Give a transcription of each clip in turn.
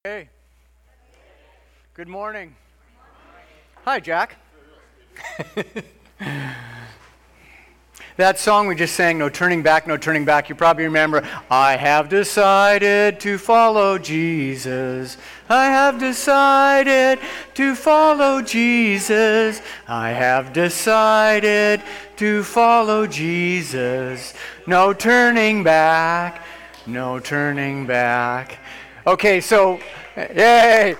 Hey, good morning. Hi, Jack. That song we just sang, No Turning Back, No Turning Back, you probably remember, I have decided to follow Jesus. I have decided to follow Jesus. I have decided to follow Jesus. No turning back, no turning back. Okay, so, yay,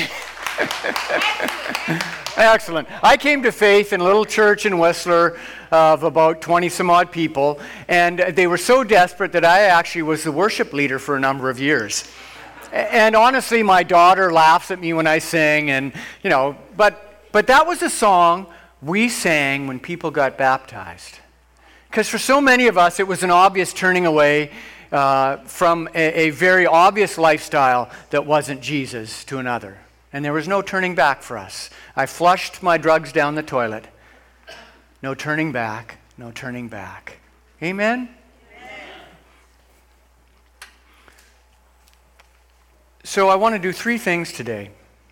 excellent. I came to faith in a little church in Whistler of about 20 some odd people, and they were so desperate that I actually was the worship leader for a number of years. And honestly, my daughter laughs at me when I sing, and but that was a song we sang when people got baptized. Because for so many of us, it was an obvious turning away from a very obvious lifestyle that wasn't Jesus to another. And there was no turning back for us. I flushed my drugs down the toilet. No turning back, no turning back. Amen? Amen. So I want to do three things today.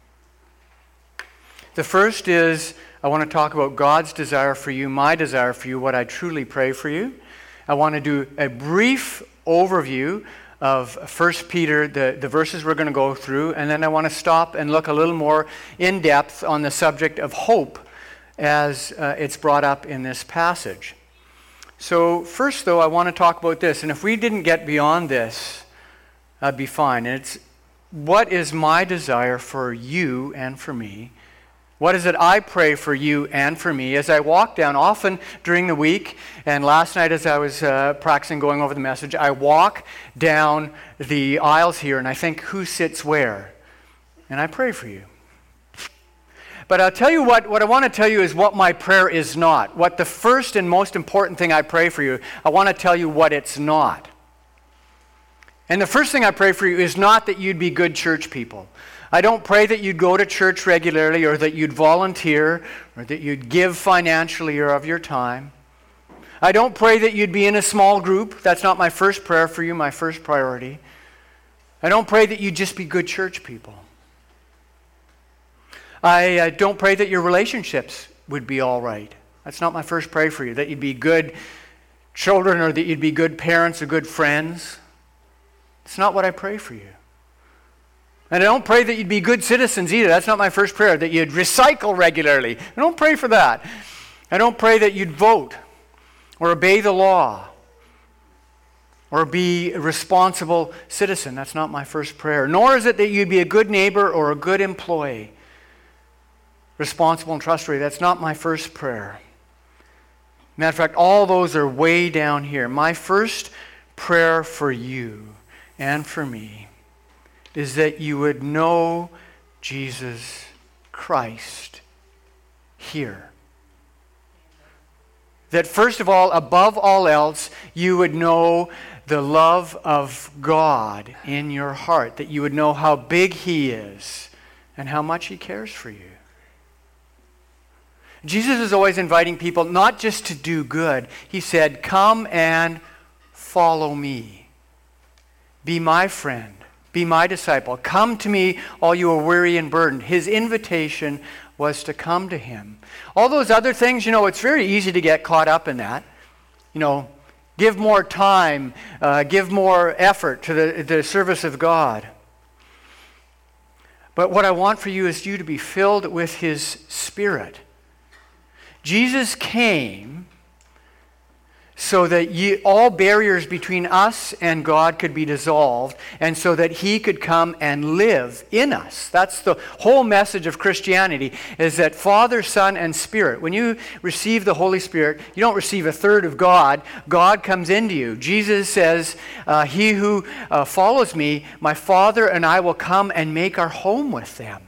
The first is I want to talk about God's desire for you, my desire for you, what I truly pray for you. I want to do a brief overview of 1 Peter, the verses we're going to go through, and then I want to stop and look a little more in depth on the subject of hope as it's brought up in this passage. So first, though, I want to talk about this, and if we didn't get beyond this, I'd be fine. And it's, what is my desire for you and for me? What is it I pray for you and for me as I walk down often during the week, and last night as I was practicing going over the message, I walk down the aisles here and I think, who sits where? And I pray for you. But I'll tell you what I want to tell you is what my prayer is not. What the first and most important thing I pray for you, I want to tell you what it's not. And the first thing I pray for you is not that you'd be good church people. I don't pray that you'd go to church regularly or that you'd volunteer or that you'd give financially or of your time. I don't pray that you'd be in a small group. That's not my first prayer for you, my first priority. I don't pray that you'd just be good church people. I don't pray that your relationships would be all right. That's not my first prayer for you, that you'd be good children or that you'd be good parents or good friends. It's not what I pray for you. And I don't pray that you'd be good citizens either. That's not my first prayer, that you'd recycle regularly. I don't pray for that. I don't pray that you'd vote or obey the law or be a responsible citizen. That's not my first prayer. Nor is it that you'd be a good neighbor or a good employee, responsible and trustworthy. That's not my first prayer. Matter of fact, all those are way down here. My first prayer for you and for me is that you would know Jesus Christ here. That first of all, above all else, you would know the love of God in your heart. That you would know how big He is and how much He cares for you. Jesus is always inviting people not just to do good. He said, come and follow me. Be my friend. Be my disciple. Come to me, all you are weary and burdened. His invitation was to come to Him. All those other things, it's very easy to get caught up in that. Give more time, give more effort to the service of God. But what I want for you is you to be filled with His Spirit. Jesus came so that all barriers between us and God could be dissolved, and so that He could come and live in us. That's the whole message of Christianity, is that Father, Son, and Spirit. When you receive the Holy Spirit, you don't receive a third of God. God comes into you. Jesus says, he who follows me, my Father and I will come and make our home with them.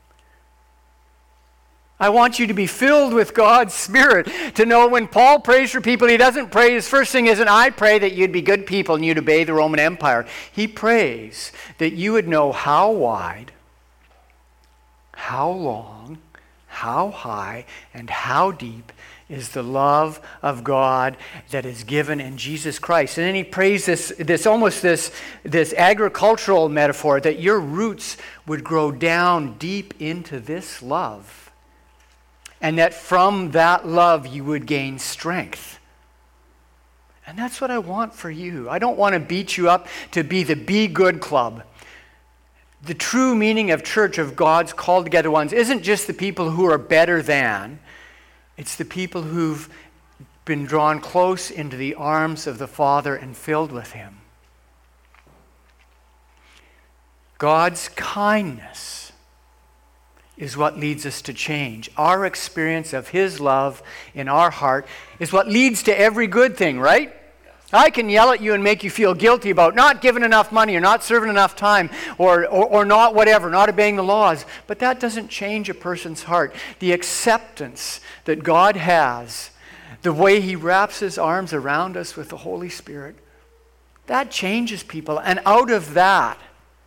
I want you to be filled with God's Spirit, to know when Paul prays for people, he doesn't pray, his first thing isn't, I pray that you'd be good people and you'd obey the Roman Empire. He prays that you would know how wide, how long, how high, and how deep is the love of God that is given in Jesus Christ. And then he prays this agricultural metaphor that your roots would grow down deep into this love. And that from that love you would gain strength. And that's what I want for you. I don't want to beat you up to be the Be Good Club. The true meaning of church, of God's called together ones, isn't just the people who are better than. It's the people who've been drawn close into the arms of the Father and filled with Him. God's kindness is what leads us to change. Our experience of His love in our heart is what leads to every good thing, right? I can yell at you and make you feel guilty about not giving enough money or not serving enough time or not whatever, not obeying the laws. But that doesn't change a person's heart. The acceptance that God has, the way He wraps His arms around us with the Holy Spirit, that changes people. And out of that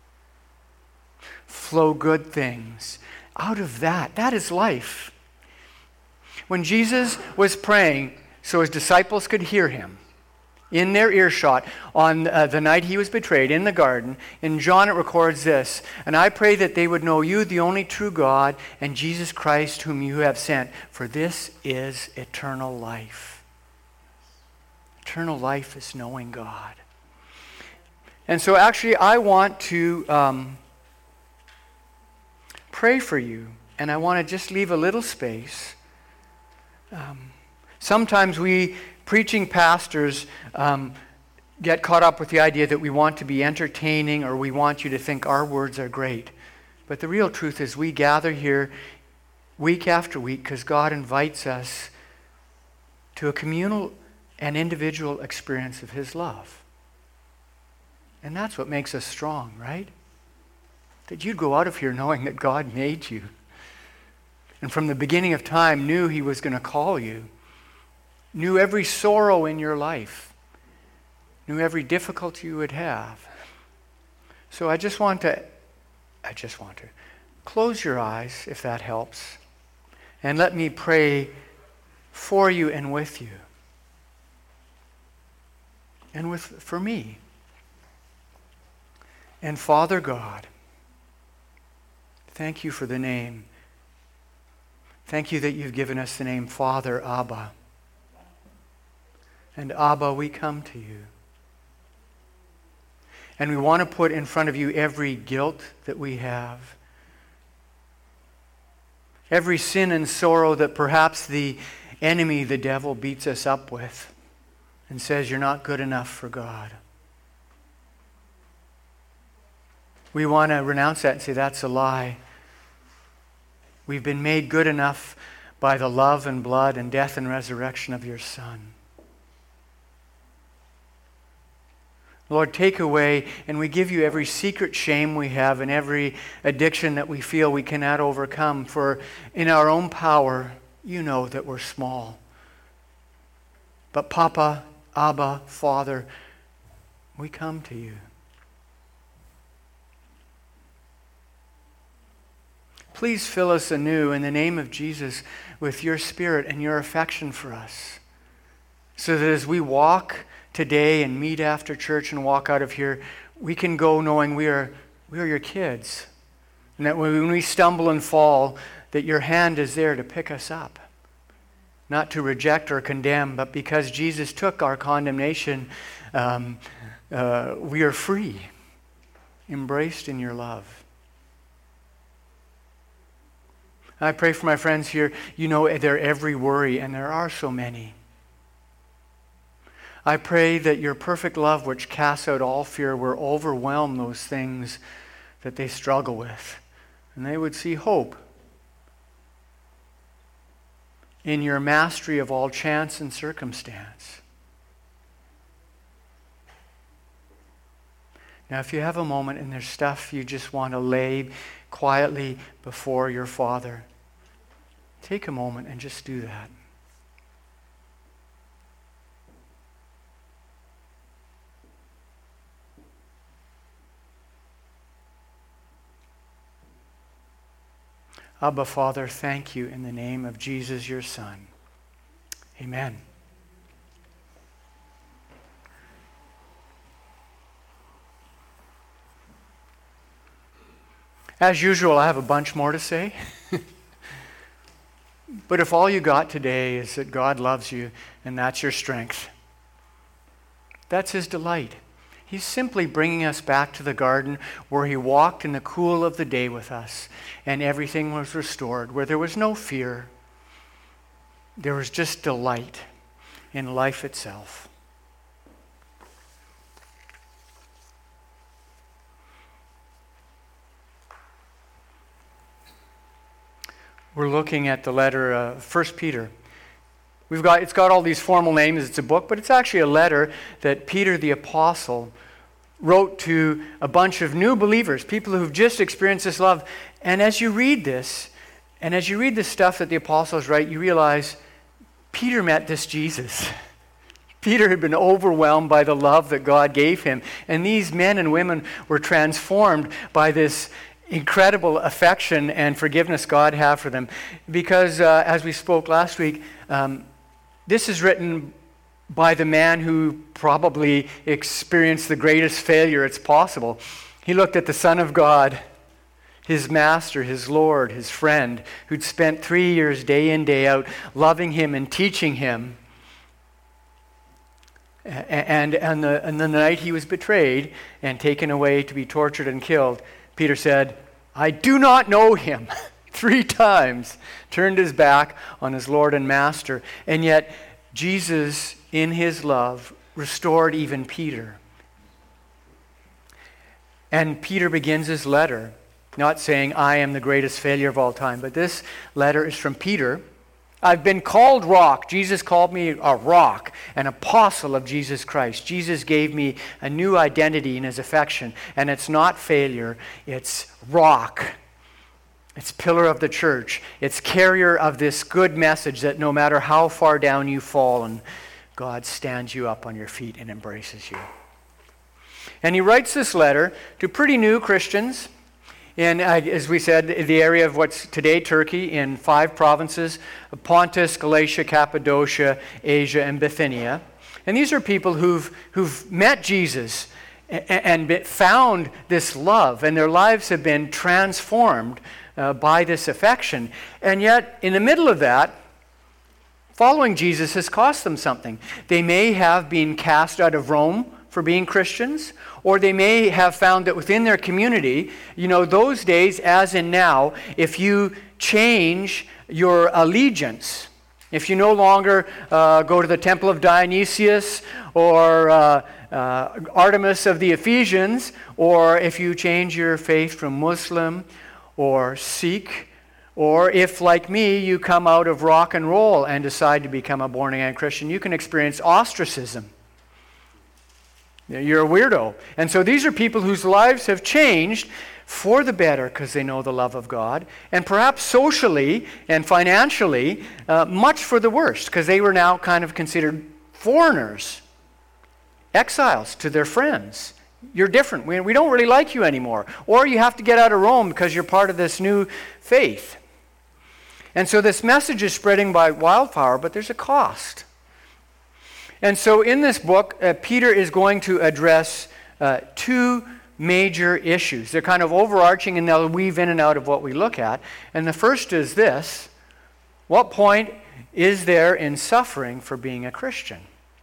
flow good things. Out of that is life. When Jesus was praying so His disciples could hear Him, in their earshot on the night He was betrayed in the garden, in John it records this, "And I pray that they would know you, the only true God, and Jesus Christ whom you have sent, for this is eternal life." Eternal life is knowing God. And so actually I want to pray for you, and I want to just leave a little space. Sometimes we preaching pastors get caught up with the idea that we want to be entertaining or we want you to think our words are great. But the real truth is we gather here week after week because God invites us to a communal and individual experience of His love. And that's what makes us strong, right? That you'd go out of here knowing that God made you. And from the beginning of time knew He was going to call you. Knew every sorrow in your life, knew every difficulty you would have. So I just want to close your eyes, if that helps, and let me pray for you and with you, and for me. And Father God, thank you for the name. Thank you that you've given us the name Father, Abba. And Abba, we come to you. And we want to put in front of you every guilt that we have. Every sin and sorrow that perhaps the enemy, the devil, beats us up with and says you're not good enough for God. We want to renounce that and say that's a lie. We've been made good enough by the love and blood and death and resurrection of your Son. Lord, take away, and we give you every secret shame we have and every addiction that we feel we cannot overcome. For in our own power, you know that we're small. But Papa, Abba, Father, we come to you. Please fill us anew in the name of Jesus with your Spirit and your affection for us, so that as we walk today and meet after church and walk out of here, we can go knowing we are your kids. And that when we stumble and fall, that your hand is there to pick us up. Not to reject or condemn, but because Jesus took our condemnation, we are free, embraced in your love. I pray for my friends here, you know their every worry, and there are so many. I pray that your perfect love, which casts out all fear, will overwhelm those things that they struggle with. And they would see hope in your mastery of all chance and circumstance. Now, if you have a moment and there's stuff you just want to lay quietly before your Father, take a moment and just do that. Abba, Father, thank you in the name of Jesus, your Son. Amen. As usual, I have a bunch more to say. But if all you got today is that God loves you and that's your strength, that's his delight. He's simply bringing us back to the garden where he walked in the cool of the day with us and everything was restored, where there was no fear. There was just delight in life itself. We're looking at the letter 1 Peter. It's got all these formal names. It's a book, but it's actually a letter that Peter the Apostle wrote to a bunch of new believers, people who've just experienced this love. And as you read this, and as you read the stuff that the apostles write, you realize Peter met this Jesus. Peter had been overwhelmed by the love that God gave him. And these men and women were transformed by this incredible affection and forgiveness God had for them. Because, as we spoke last week, this is written by the man who probably experienced the greatest failure it's possible. He looked at the Son of God, his master, his Lord, his friend, who'd spent 3 years day in, day out, loving him and teaching him. And on the night he was betrayed and taken away to be tortured and killed, Peter said, "I do not know him." 3 times turned his back on his Lord and Master. And yet Jesus, in his love, restored even Peter. And Peter begins his letter not saying, "I am the greatest failure of all time," but this letter is from Peter. "I've been called rock." Jesus called me a rock, an apostle of Jesus Christ. Jesus gave me a new identity in his affection. And it's not failure, it's rock. It's pillar of the church. It's carrier of this good message that no matter how far down you fall, and God stands you up on your feet and embraces you. And he writes this letter to pretty new Christians in, as we said, the area of what's today Turkey, in 5 provinces: Pontus, Galatia, Cappadocia, Asia, and Bithynia. And these are people who've met Jesus and found this love, and their lives have been transformed by this affection. And yet, in the middle of that, following Jesus has cost them something. They may have been cast out of Rome for being Christians, or they may have found that within their community, those days as in now, if you change your allegiance, if you no longer go to the temple of Dionysius or Artemis of the Ephesians, or if you change your faith from Muslim or Sikh, or if, like me, you come out of rock and roll and decide to become a born-again Christian, you can experience ostracism. You're a weirdo. And so these are people whose lives have changed for the better because they know the love of God, and perhaps socially and financially, much for the worse, because they were now kind of considered foreigners, exiles to their friends. You're different. We don't really like you anymore. Or you have to get out of Rome because you're part of this new faith. And so this message is spreading by wildfire, but there's a cost. And so in this book, Peter is going to address 2 major issues. They're kind of overarching, and they'll weave in and out of what we look at. And the first is this: what point is there in suffering for being a Christian?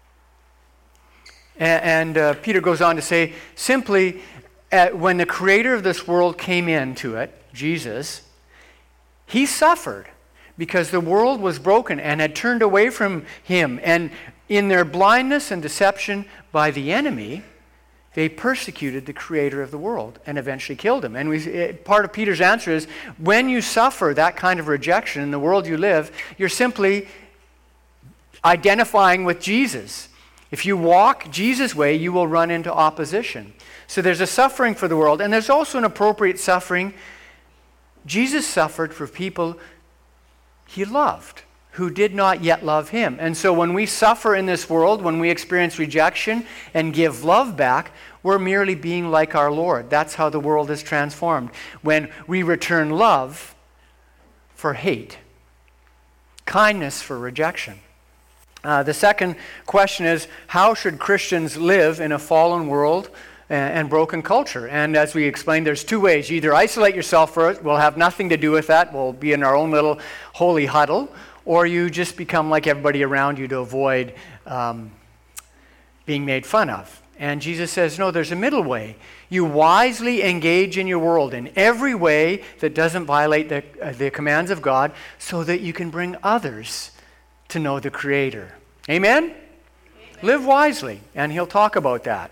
And Peter goes on to say, simply, when the creator of this world came into it, Jesus, he suffered because the world was broken and had turned away from him. And in their blindness and deception by the enemy, they persecuted the creator of the world and eventually killed him. And part of Peter's answer is, when you suffer that kind of rejection in the world you live, you're simply identifying with Jesus. If you walk Jesus' way, you will run into opposition. So there's a suffering for the world, and there's also an appropriate suffering. Jesus suffered for people he loved, who did not yet love him. And so when we suffer in this world, when we experience rejection and give love back, we're merely being like our Lord. That's how the world is transformed. When we return love for hate, kindness for rejection. The second question is, how should Christians live in a fallen world and broken culture? And as we explained, there's two ways. You either isolate yourself for it, we'll have nothing to do with that, we'll be in our own little holy huddle, or you just become like everybody around you to avoid being made fun of. And Jesus says, no, there's a middle way. You wisely engage in your world in every way that doesn't violate the commands of God, so that you can bring others to know the Creator. Amen? Amen? Live wisely, and he'll talk about that.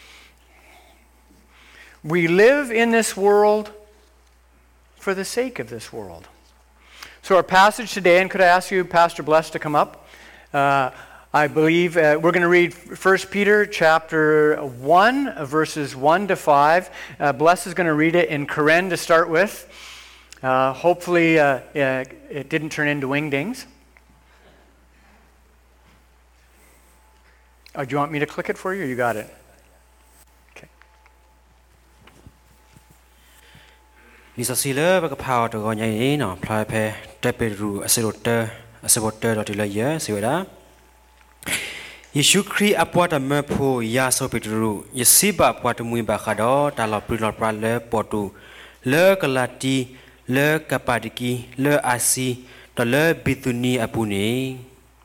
We live in this world for the sake of this world. So our passage today, and could I ask you, Pastor Bless, to come up? I believe we're going to read 1 Peter chapter 1, verses 1 to 5. Bless is going to read it in Karen to start with. Hopefully it didn't turn into wingdings. Oh, do you want me to click it for you, or you got it? Okay. Lisasila bakapau to gonya no plape teperu asiroter dotila ye siweda. Yeshu kri apwata mepo ya sopitru yesiba apwata mui bakado talo prilor prale potu le kalati le kapadiki le asi to le bituni apuni.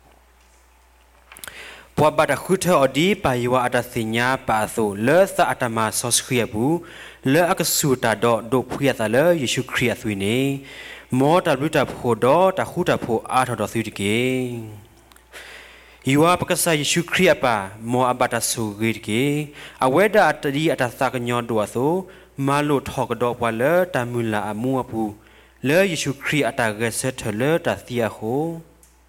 Puabada khuta odi paywa adasinya paso le sa atama soskriabu le akasuta do priata le Yeshu kri athwini mo ta ruta phodo ta khuta pho athodo thudike. Iwa pakasa Yeshu kriapa mo abata sugirke aweda atadi atasakanyo doaso malo thokdo wala tamula amu apu le Yeshu kri atagaset le tathia ho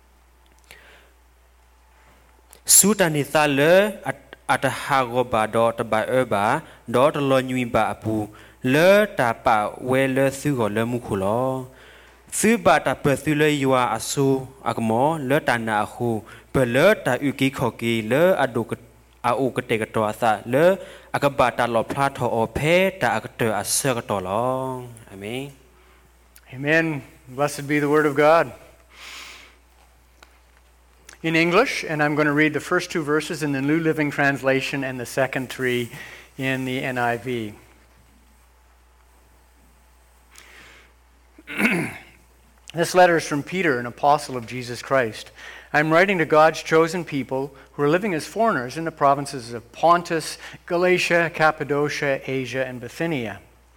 Sutanitha le atahago ba dot ba eba dot lo nyui ba apu le tapa we le thugo le mukulo Thuba ta pethule yua asu akmo le tana ahu le ta uki khoki le aduk au kategato asa le akabata lo platho o phe ta akte asagato lo. Amen. Amen. Blessed be the word of God. In English, and I'm going to read the first two verses in the New Living Translation and the second three in the NIV. This letter is from Peter, an apostle of Jesus Christ. I'm writing to God's chosen people who are living as foreigners in the provinces of Pontus, Galatia, Cappadocia, Asia, and Bithynia.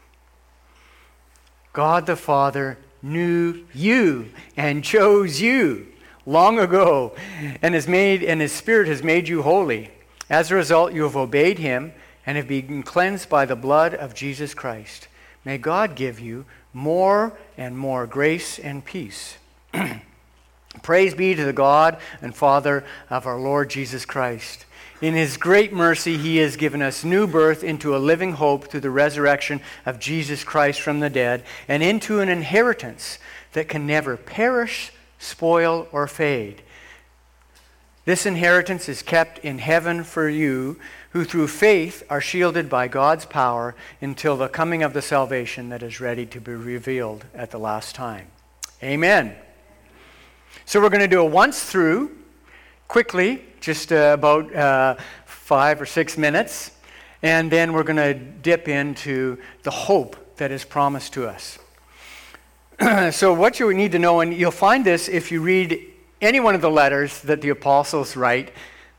God the Father knew you and chose you long ago, and His Spirit has made you holy. As a result, you have obeyed Him and have been cleansed by the blood of Jesus Christ. May God give you more and more grace and peace. Praise be to the God and Father of our Lord Jesus Christ. In His great mercy, He has given us new birth into a living hope through the resurrection of Jesus Christ from the dead, and into an inheritance that can never perish, spoil, or fade. This inheritance is kept in heaven for you, who through faith are shielded by God's power until the coming of the salvation that is ready to be revealed at the last time. Amen. So we're going to do a once through, quickly, just about 5 or 6 minutes, and then we're going to dip into the hope that is promised to us. So what you need to know, and you'll find this if you read any one of the letters that the apostles write,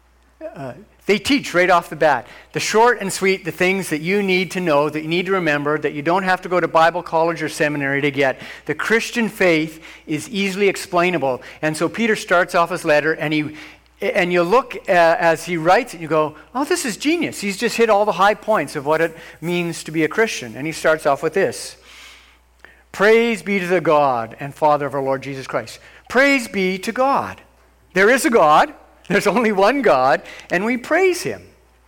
they teach right off the bat. The short and sweet, the things that you need to know, that you need to remember, that you don't have to go to Bible college or seminary to get. The Christian faith is easily explainable. And so Peter starts off his letter, and you look as he writes it, you go, oh, this is genius. He's just hit all the high points of what it means to be a Christian. And he starts off with this. Praise be to the God and Father of our Lord Jesus Christ. Praise be to God. There is a God. There's only one God, and we praise Him.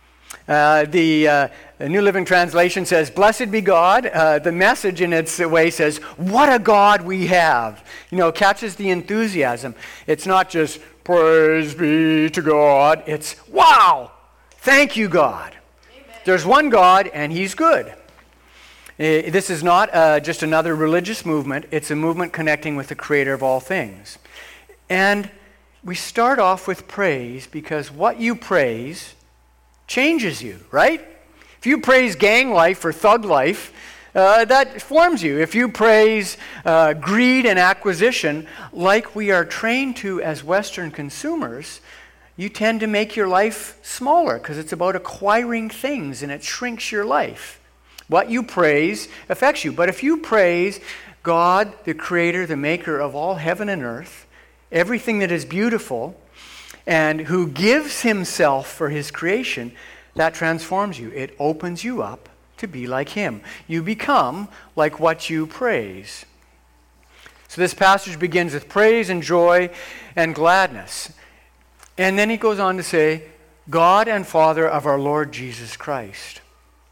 The New Living Translation says, blessed be God. The Message in its way says, what a God we have. Catches the enthusiasm. It's not just, praise be to God. It's, wow, thank you, God. Amen. There's one God, and He's good. This is not just another religious movement. It's a movement connecting with the Creator of all things. And we start off with praise because what you praise changes you, right? If you praise gang life or thug life, that forms you. If you praise greed and acquisition, like we are trained to as Western consumers, you tend to make your life smaller because it's about acquiring things and it shrinks your life. What you praise affects you. But if you praise God, the creator, the maker of all heaven and earth, everything that is beautiful, and who gives himself for his creation, that transforms you. It opens you up to be like him. You become like what you praise. So this passage begins with praise and joy and gladness. And then he goes on to say, God and Father of our Lord Jesus Christ.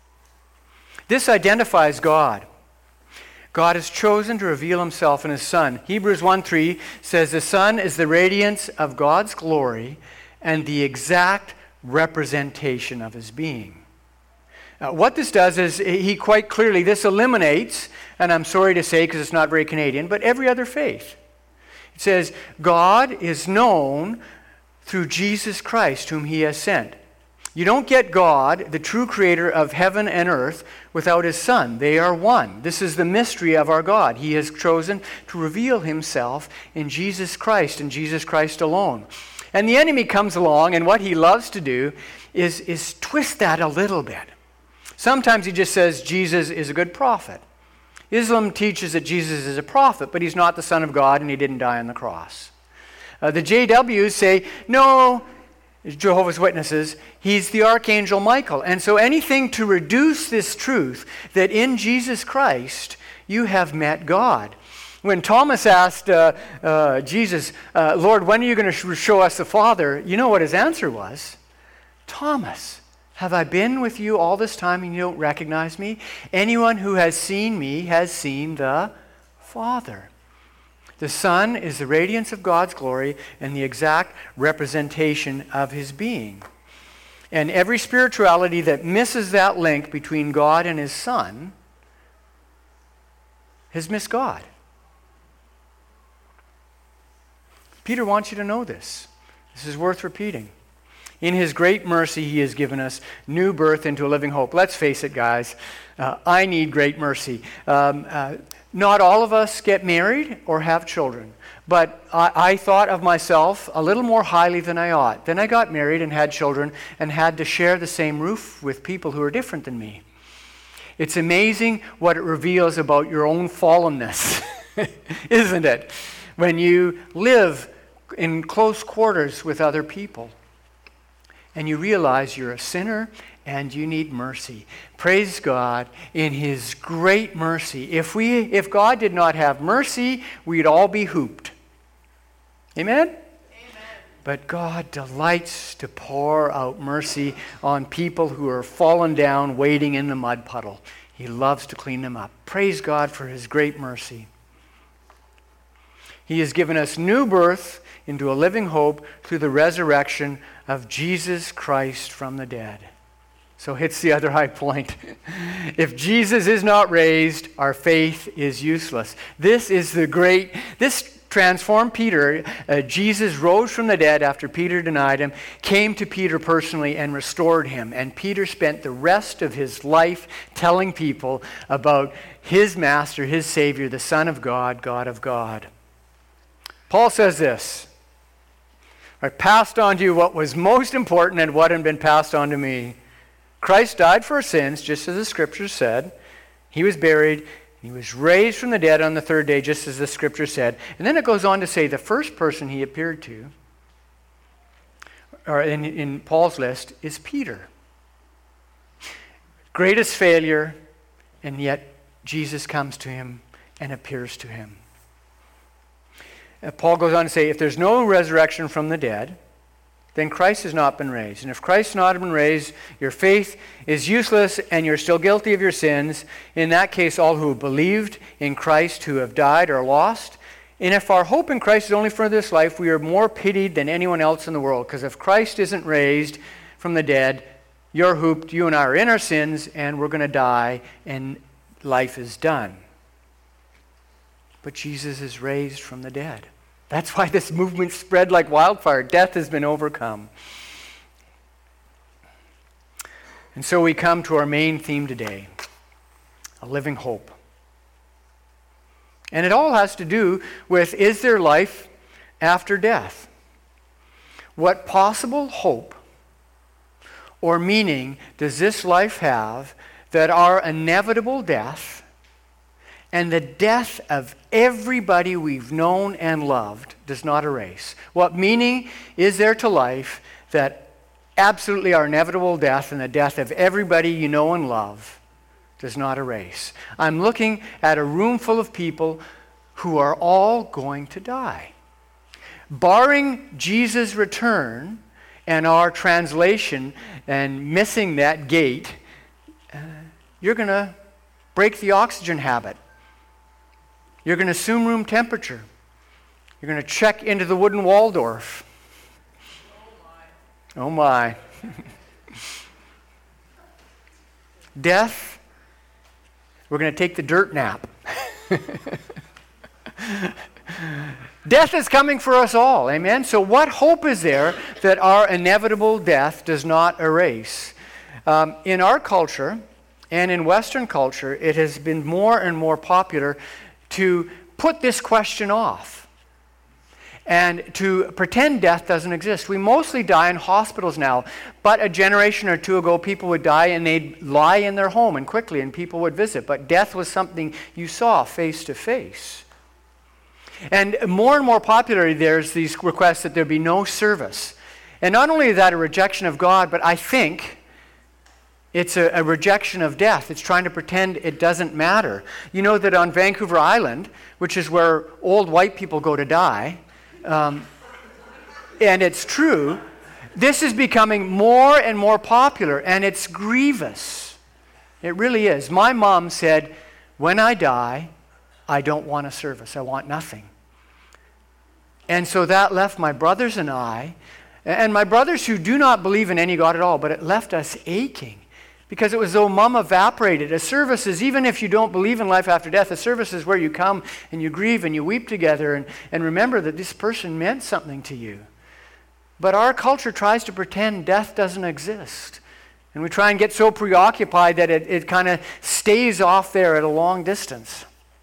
This identifies God. God has chosen to reveal himself in his Son. Hebrews 1:3 says, the Son is the radiance of God's glory and the exact representation of his being. What this does is, he quite clearly, this eliminates, and I'm sorry to say because it's not very Canadian, but every other faith. It says, God is known through Jesus Christ, whom he has sent. You don't get God, the true creator of heaven and earth, without his Son. They are one. This is the mystery of our God. He has chosen to reveal himself in Jesus Christ and Jesus Christ alone. And the enemy comes along, and what he loves to do is twist that a little bit. Sometimes he just says Jesus is a good prophet. Islam teaches that Jesus is a prophet, but he's not the Son of God and he didn't die on the cross. The JWs say, no, Jehovah's Witnesses, he's the Archangel Michael. And so anything to reduce this truth that in Jesus Christ you have met God. When Thomas asked Jesus, Lord, when are you going to show us the Father? You know what his answer was? Thomas, have I been with you all this time and you don't recognize me? Anyone who has seen me has seen the Father. The Son is the radiance of God's glory and the exact representation of his being. And every spirituality that misses that link between God and his Son has missed God. Peter wants you to know this. This is worth repeating. In his great mercy, he has given us new birth into a living hope. Let's face it, guys. I need great mercy. Not all of us get married or have children. But I thought of myself a little more highly than I ought. Then I got married and had children and had to share the same roof with people who are different than me. It's amazing what it reveals about your own fallenness, isn't it? When you live in close quarters with other people and you realize you're a sinner and you need mercy. Praise God in his great mercy. If God did not have mercy, we'd all be hooped. Amen? Amen. But God delights to pour out mercy on people who are fallen down, wading in the mud puddle. He loves to clean them up. Praise God for his great mercy. He has given us new birth into a living hope through the resurrection of Jesus Christ from the dead. So hits the other high point. If Jesus is not raised, our faith is useless. This transformed Peter. Jesus rose from the dead after Peter denied him, came to Peter personally and restored him. And Peter spent the rest of his life telling people about his master, his Savior, the Son of God, God of God. Paul says this, I passed on to you what was most important and what had been passed on to me. Christ died for our sins, just as the Scriptures said. He was buried. He was raised from the dead on the third day, just as the Scripture said. And then it goes on to say the first person he appeared to, or in Paul's list, is Peter. Greatest failure, and yet Jesus comes to him and appears to him. Paul goes on to say, if there's no resurrection from the dead, then Christ has not been raised. And if Christ has not been raised, your faith is useless and you're still guilty of your sins. In that case, all who have believed in Christ, who have died, are lost. And if our hope in Christ is only for this life, we are more pitied than anyone else in the world. Because if Christ isn't raised from the dead, you're hooped, you and I are in our sins, and we're going to die, and life is done. But Jesus is raised from the dead. That's why this movement spread like wildfire. Death has been overcome. And so we come to our main theme today, a living hope. And it all has to do with, is there life after death? What possible hope or meaning does this life have that our inevitable death and the death of everybody we've known and loved does not erase? What meaning is there to life that absolutely our inevitable death and the death of everybody you know and love does not erase? I'm looking at a room full of people who are all going to die. Barring Jesus' return and our translation and missing that gate, you're going to break the oxygen habit. You're going to assume room temperature. You're going to check into the wooden Waldorf. Oh my. Death, we're going to take the dirt nap. Death is coming for us all, amen? So what hope is there that our inevitable death does not erase? In our culture and in Western culture, it has been more and more popular to put this question off and to pretend death doesn't exist. We mostly die in hospitals now, but a generation or two ago, people would die and they'd lie in their home and quickly, and people would visit. But death was something you saw face to face. And more popularly, there's these requests that there be no service. And not only is that a rejection of God, but I think it's a rejection of death. It's trying to pretend it doesn't matter. You know that on Vancouver Island, which is where old white people go to die, and it's true, this is becoming more and more popular, and it's grievous. It really is. My mom said, when I die, I don't want a service. I want nothing. And so that left my brothers and I, and my brothers who do not believe in any God at all, but it left us aching because it was though mom evaporated. A service is, even if you don't believe in life after death, a service is where you come and you grieve and you weep together and remember that this person meant something to you. But our culture tries to pretend death doesn't exist. And we try and get so preoccupied that it kind of stays off there at a long distance.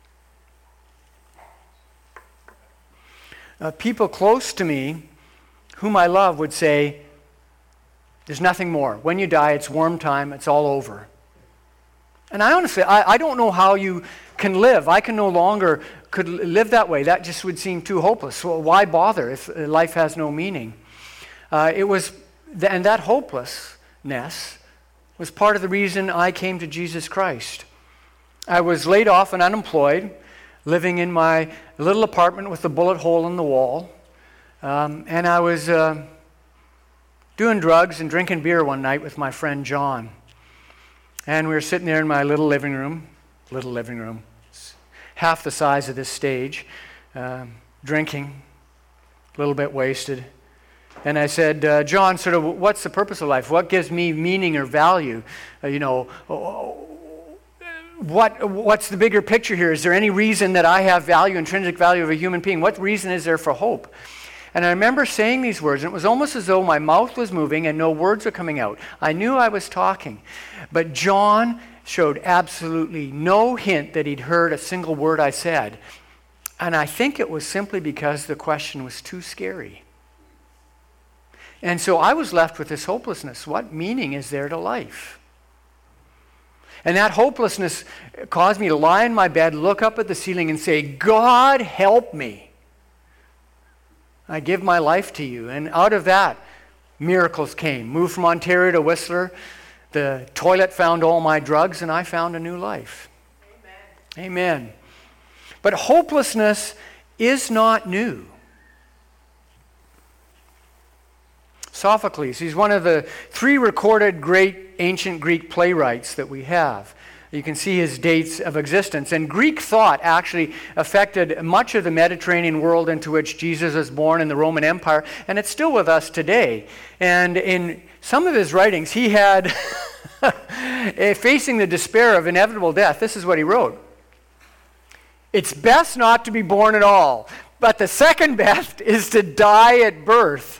People close to me, whom I love, would say, there's nothing more. When you die, it's worm time, it's all over. And I honestly, I don't know how you can live. I can no longer could live that way. That just would seem too hopeless. So why bother if life has no meaning? And that hopelessness was part of the reason I came to Jesus Christ. I was laid off and unemployed, living in my little apartment with a bullet hole in the wall. And I was doing drugs and drinking beer one night with my friend John. And we were sitting there in my little living room, half the size of this stage, drinking, a little bit wasted. And I said, John, sort of, what's the purpose of life? What gives me meaning or value? What's the bigger picture here? Is there any reason that I have value, intrinsic value of a human being? What reason is there for hope? And I remember saying these words, and it was almost as though my mouth was moving and no words were coming out. I knew I was talking, but John showed absolutely no hint that he'd heard a single word I said. And I think it was simply because the question was too scary. And so I was left with this hopelessness. What meaning is there to life? And that hopelessness caused me to lie in my bed, look up at the ceiling and say, God, help me. I give my life to you. And out of that, miracles came. Moved from Ontario to Whistler. The toilet found all my drugs, and I found a new life. Amen. Amen. But hopelessness is not new. Sophocles, he's one of the 3 recorded great ancient Greek playwrights that we have. You can see his dates of existence. And Greek thought actually affected much of the Mediterranean world into which Jesus was born in the Roman Empire, and it's still with us today. And in some of his writings, he had, facing the despair of inevitable death, this is what he wrote. It's best not to be born at all. But the second best is to die at birth.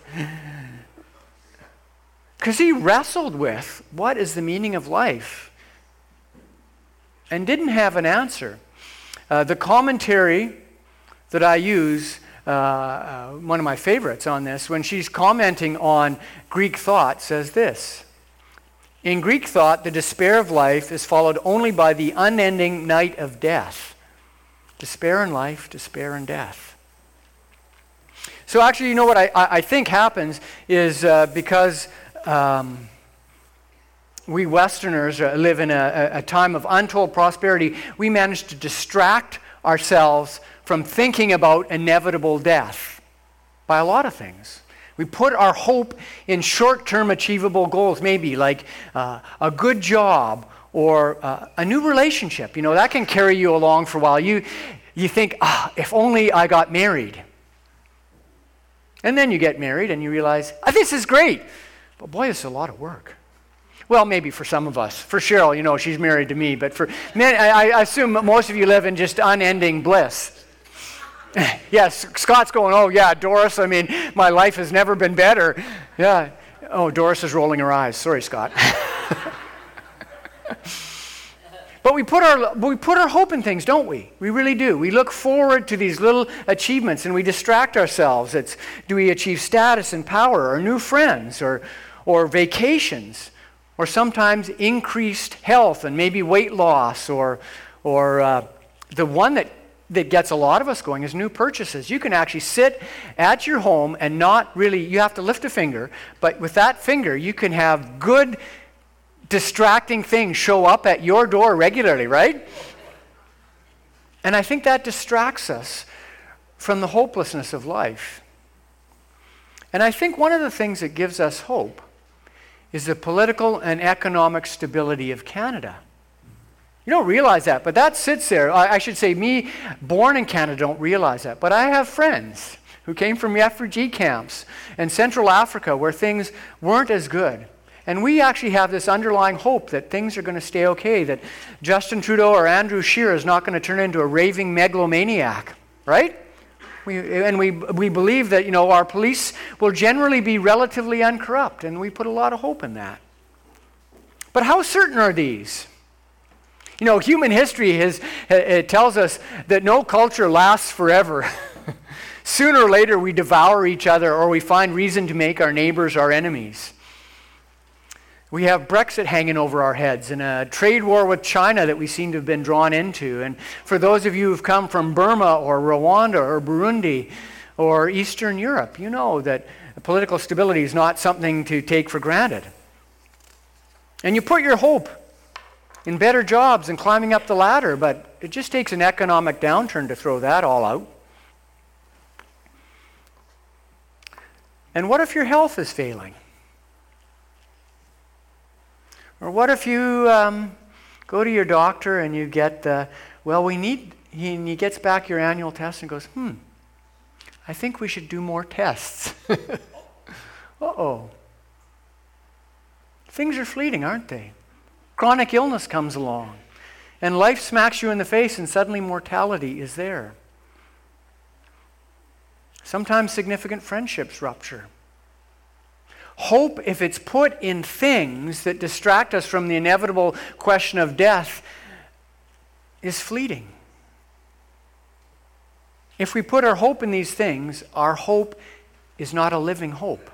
Because he wrestled with what is the meaning of life and didn't have an answer. The commentary that I use, one of my favorites on this, when she's commenting on Greek thought, says this. In Greek thought, the despair of life is followed only by the unending night of death. Despair in life, despair in death. So actually, you know what I think happens is because we Westerners live in a time of untold prosperity, we manage to distract ourselves from thinking about inevitable death by a lot of things. We put our hope in short-term achievable goals, maybe like a good job or a new relationship. You know, that can carry you along for a while. You think, if only I got married. And then you get married and you realize, this is great. But boy, it's a lot of work. Well, maybe for some of us. For Cheryl, you know, she's married to me. But for men, I assume most of you live in just unending bliss. Yes, Scott's going, oh yeah, Doris, I mean, my life has never been better. Yeah. Oh, Doris is rolling her eyes. Sorry, Scott. But we put our hope in things, don't we? We really do. We look forward to these little achievements and we distract ourselves. Do we achieve status and power or new friends or vacations or sometimes increased health and maybe weight loss or the one that gets a lot of us going is new purchases. You can actually sit at your home and not really, you have to lift a finger, but with that finger you can have good distracting things show up at your door regularly, right? And I think that distracts us from the hopelessness of life. And I think one of the things that gives us hope is the political and economic stability of Canada. You don't realize that, but that sits there. I should say, me, born in Canada, don't realize that. But I have friends who came from refugee camps in Central Africa where things weren't as good. And we actually have this underlying hope that things are going to stay okay, that Justin Trudeau or Andrew Scheer is not going to turn into a raving megalomaniac, right? We believe that, you know, our police will generally be relatively uncorrupt, and we put a lot of hope in that. But how certain are these? You know, human history it tells us that no culture lasts forever. Sooner or later we devour each other or we find reason to make our neighbors our enemies. We have Brexit hanging over our heads and a trade war with China that we seem to have been drawn into. And for those of you who've come from Burma or Rwanda or Burundi or Eastern Europe, you know that political stability is not something to take for granted. And you put your hope in better jobs and climbing up the ladder, but it just takes an economic downturn to throw that all out. And what if your health is failing? Or what if you go to your doctor and you get he gets back your annual test and goes, I think we should do more tests. Uh-oh. Things are fleeting, aren't they? Chronic illness comes along, and life smacks you in the face, and suddenly mortality is there. Sometimes significant friendships rupture. Hope, if it's put in things that distract us from the inevitable question of death, is fleeting. If we put our hope in these things, our hope is not a living hope.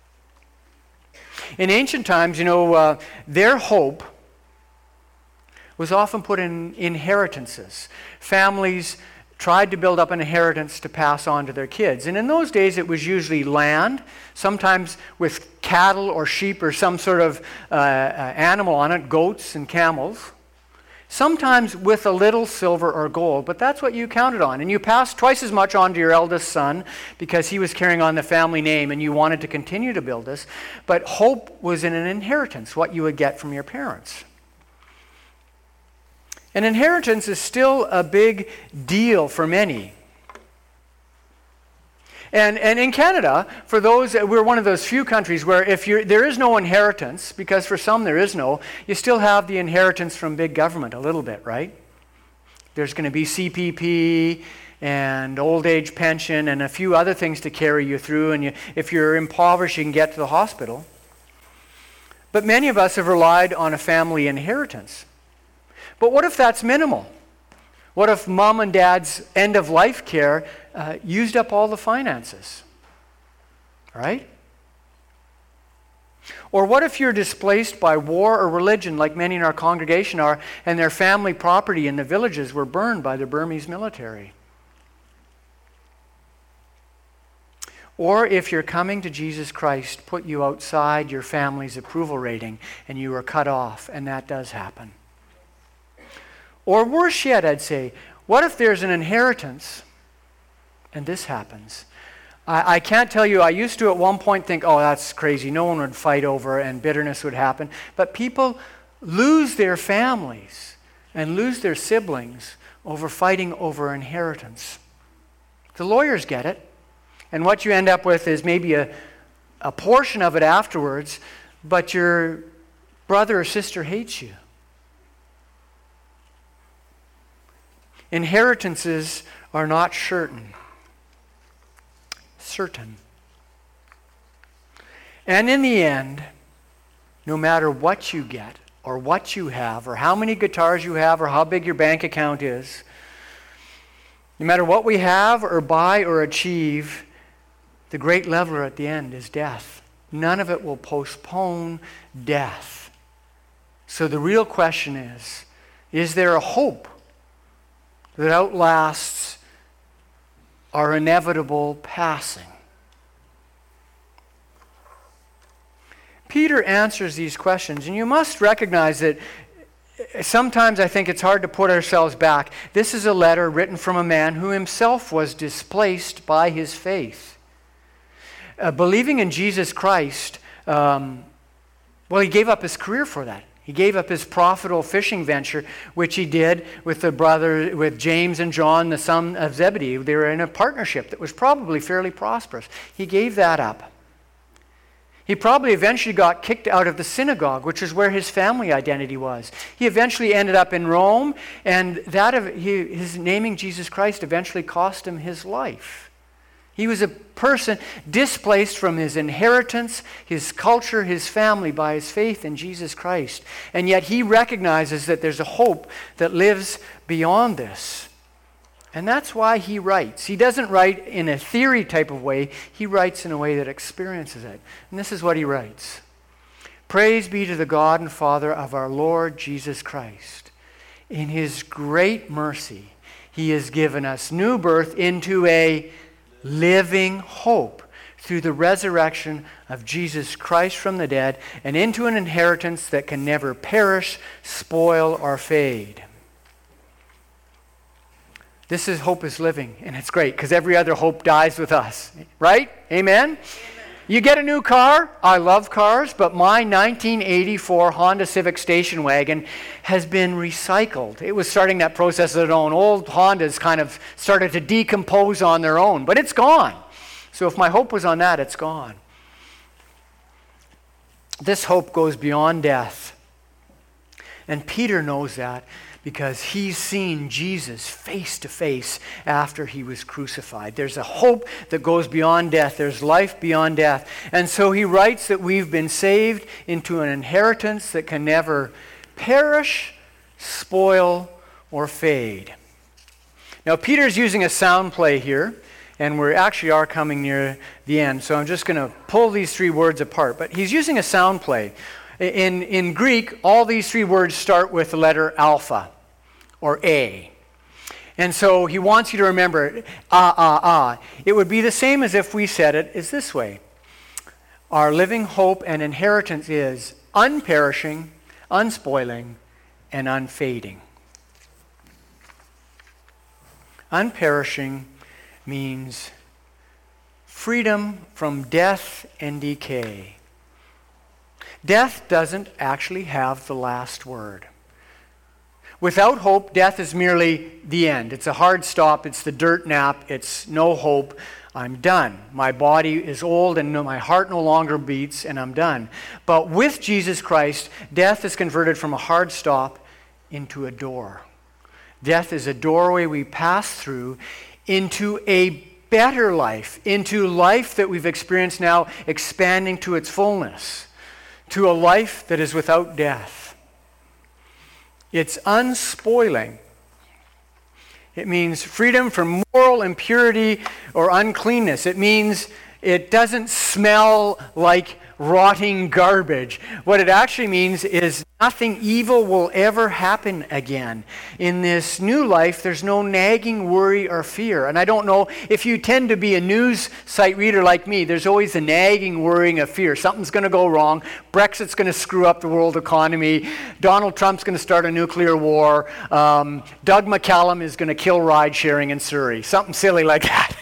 In ancient times, you know, their hope was often put in inheritances. Families tried to build up an inheritance to pass on to their kids. And in those days, it was usually land, sometimes with cattle or sheep or some sort of animal on it, goats and camels. Sometimes with a little silver or gold, but that's what you counted on. And you passed twice as much on to your eldest son because he was carrying on the family name and you wanted to continue to build this. But hope was in an inheritance, what you would get from your parents. An inheritance is still a big deal for many. And in Canada, for those, we're one of those few countries where there is no inheritance, because for some there is no, you still have the inheritance from big government a little bit, right? There's going to be CPP, and old age pension and a few other things to carry you through. And if you're impoverished, you can get to the hospital. But many of us have relied on a family inheritance. But what if that's minimal? What if mom and dad's end-of-life care used up all the finances? Right? Or what if you're displaced by war or religion, like many in our congregation are, and their family property in the villages were burned by the Burmese military? Or if your coming to Jesus Christ put you outside your family's approval rating and you were cut off, and that does happen. Or worse yet, I'd say, what if there's an inheritance and this happens? I can't tell you, I used to at one point think, oh, that's crazy, no one would fight over and bitterness would happen. But people lose their families and lose their siblings over fighting over inheritance. The lawyers get it. And what you end up with is maybe a portion of it afterwards, but your brother or sister hates you. Inheritances are not certain. And in the end, no matter what you get, or what you have, or how many guitars you have, or how big your bank account is, no matter what we have, or buy, or achieve, the great leveler at the end is death. None of it will postpone death. So the real question is there a hope that outlasts our inevitable passing? Peter answers these questions, and you must recognize that sometimes I think it's hard to put ourselves back. This is a letter written from a man who himself was displaced by his faith. Believing in Jesus Christ, he gave up his career for that. He gave up his profitable fishing venture, which he did with James and John, the son of Zebedee. They were in a partnership that was probably fairly prosperous. He gave that up. He probably eventually got kicked out of the synagogue, which is where his family identity was. He eventually ended up in Rome, and his naming Jesus Christ eventually cost him his life. He was a person displaced from his inheritance, his culture, his family by his faith in Jesus Christ. And yet he recognizes that there's a hope that lives beyond this. And that's why he writes. He doesn't write in a theory type of way. He writes in a way that experiences it. And this is what he writes. Praise be to the God and Father of our Lord Jesus Christ. In his great mercy, he has given us new birth into a living hope through the resurrection of Jesus Christ from the dead, and into an inheritance that can never perish, spoil, or fade. This is hope is living, and it's great because every other hope dies with us, right? Amen? You get a new car. I love cars, but my 1984 Honda Civic station wagon has been recycled. It was starting that process of its own. Old Hondas kind of started to decompose on their own, but it's gone. So if my hope was on that, it's gone. This hope goes beyond death. And Peter knows that because he's seen Jesus face to face after he was crucified. There's a hope that goes beyond death. There's life beyond death. And so he writes that we've been saved into an inheritance that can never perish, spoil, or fade. Now, Peter's using a sound play here, and we actually are coming near the end, so I'm just going to pull these three words apart. But he's using a sound play. In Greek, all these three words start with the letter alpha, or A. And so he wants you to remember it, It would be the same as if we said it is this way. Our living hope and inheritance is unperishing, unspoiling, and unfading. Unperishing means freedom from death and decay. Death doesn't actually have the last word. Without hope, death is merely the end. It's a hard stop. It's the dirt nap. It's no hope. I'm done. My body is old and my heart no longer beats, and I'm done. But with Jesus Christ, death is converted from a hard stop into a door. Death is a doorway we pass through into a better life, into life that we've experienced now expanding to its fullness, to a life that is without death. It's unspoiling. It means freedom from moral impurity or uncleanness. It means it doesn't smell like rotting garbage. What it actually means is nothing evil will ever happen again. In this new life, there's no nagging worry or fear. And I don't know if you tend to be a news site reader like me, there's always a nagging worrying of fear. Something's going to go wrong. Brexit's going to screw up the world economy. Donald Trump's going to start a nuclear war. Doug McCallum is going to kill ride sharing in Surrey. Something silly like that.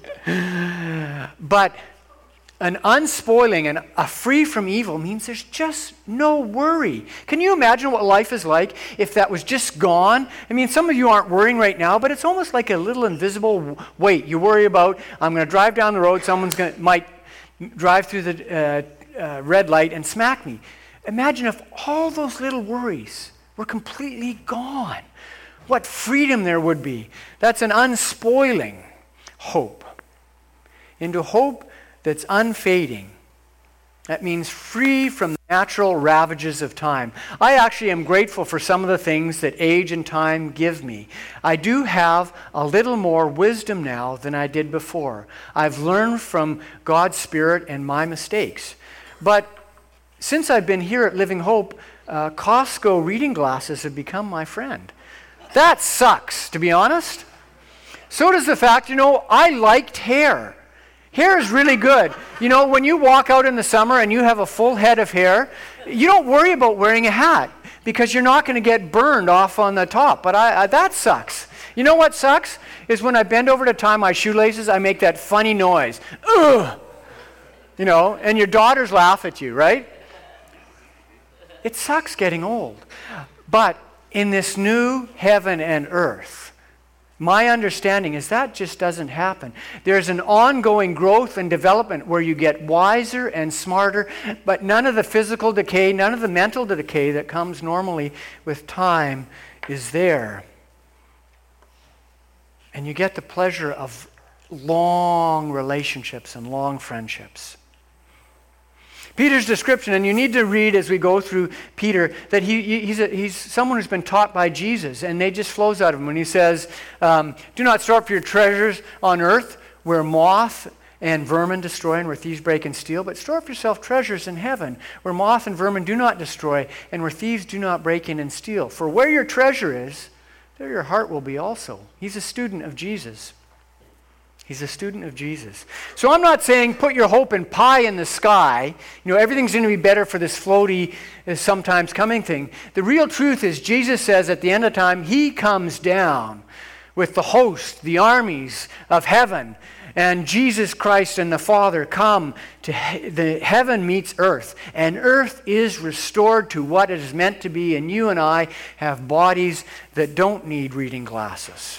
But an unspoiling and a free from evil means there's just no worry. Can you imagine what life is like if that was just gone? I mean, some of you aren't worrying right now, but it's almost like a little invisible weight. You worry about, I'm going to drive down the road, might drive through the red light and smack me. Imagine if all those little worries were completely gone. What freedom there would be. That's an unspoiling hope. Into hope that's unfading. That means free from the natural ravages of time. I actually am grateful for some of the things that age and time give me. I do have a little more wisdom now than I did before. I've learned from God's Spirit and my mistakes. But since I've been here at Living Hope, Costco reading glasses have become my friend. That sucks, to be honest. So does the fact, I liked hair. Hair is really good. When you walk out in the summer and you have a full head of hair, you don't worry about wearing a hat because you're not going to get burned off on the top. But that sucks. You know what sucks? Is when I bend over to tie my shoelaces, I make that funny noise. Ugh! And your daughters laugh at you, right? It sucks getting old. But in this new heaven and earth, my understanding is that just doesn't happen. There's an ongoing growth and development where you get wiser and smarter, but none of the physical decay, none of the mental decay that comes normally with time is there. And you get the pleasure of long relationships and long friendships. Peter's description, and you need to read as we go through Peter, that he's someone who's been taught by Jesus, and it just flows out of him when he says, do not store up your treasures on earth where moth and vermin destroy and where thieves break and steal, but store up yourself treasures in heaven where moth and vermin do not destroy and where thieves do not break in and steal. For where your treasure is, there your heart will be also. He's a student of Jesus. He's a student of Jesus. So I'm not saying put your hope in pie in the sky. Everything's going to be better for this floaty, sometimes coming thing. The real truth is Jesus says at the end of time, he comes down with the host, the armies of heaven. And Jesus Christ and the Father come to the heaven meets earth. And earth is restored to what it is meant to be. And you and I have bodies that don't need reading glasses.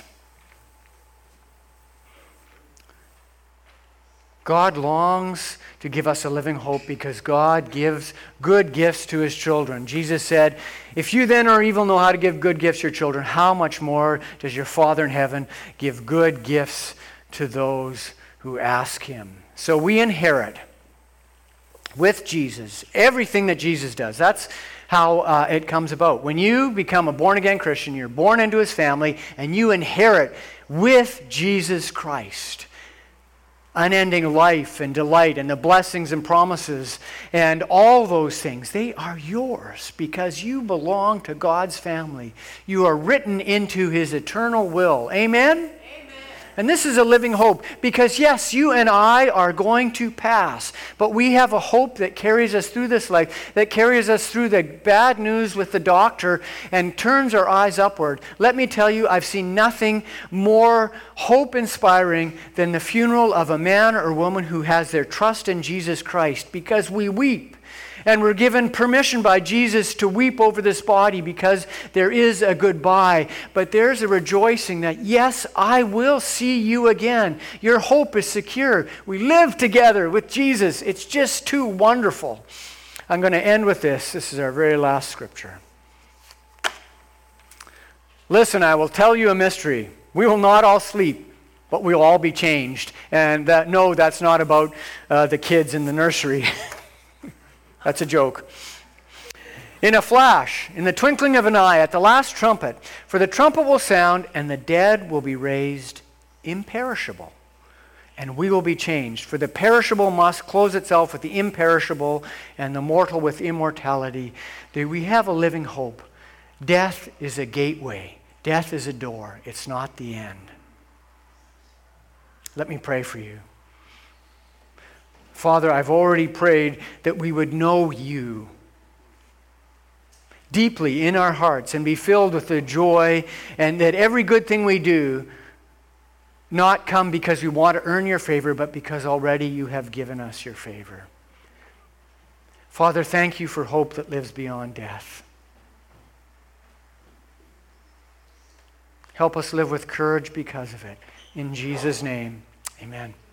God longs to give us a living hope because God gives good gifts to his children. Jesus said, if you then are evil know how to give good gifts to your children, how much more does your Father in heaven give good gifts to those who ask him? So we inherit with Jesus everything that Jesus does. That's how it comes about. When you become a born-again Christian, you're born into his family, and you inherit with Jesus Christ unending life and delight and the blessings and promises and all those things. They are yours because you belong to God's family. You are written into his eternal will. Amen? And this is a living hope because, yes, you and I are going to pass, but we have a hope that carries us through this life, that carries us through the bad news with the doctor and turns our eyes upward. Let me tell you, I've seen nothing more hope-inspiring than the funeral of a man or woman who has their trust in Jesus Christ, because we weep. And we're given permission by Jesus to weep over this body because there is a goodbye. But there's a rejoicing that, yes, I will see you again. Your hope is secure. We live together with Jesus. It's just too wonderful. I'm going to end with this. This is our very last scripture. Listen, I will tell you a mystery. We will not all sleep, but we'll all be changed. And no, that's not about the kids in the nursery. That's a joke. In a flash, in the twinkling of an eye, at the last trumpet, for the trumpet will sound, and the dead will be raised imperishable, and we will be changed. For the perishable must clothe itself with the imperishable, and the mortal with immortality. We have a living hope. Death is a gateway. Death is a door. It's not the end. Let me pray for you. Father, I've already prayed that we would know you deeply in our hearts and be filled with the joy, and that every good thing we do not come because we want to earn your favor, but because already you have given us your favor. Father, thank you for hope that lives beyond death. Help us live with courage because of it. In Jesus' name, amen.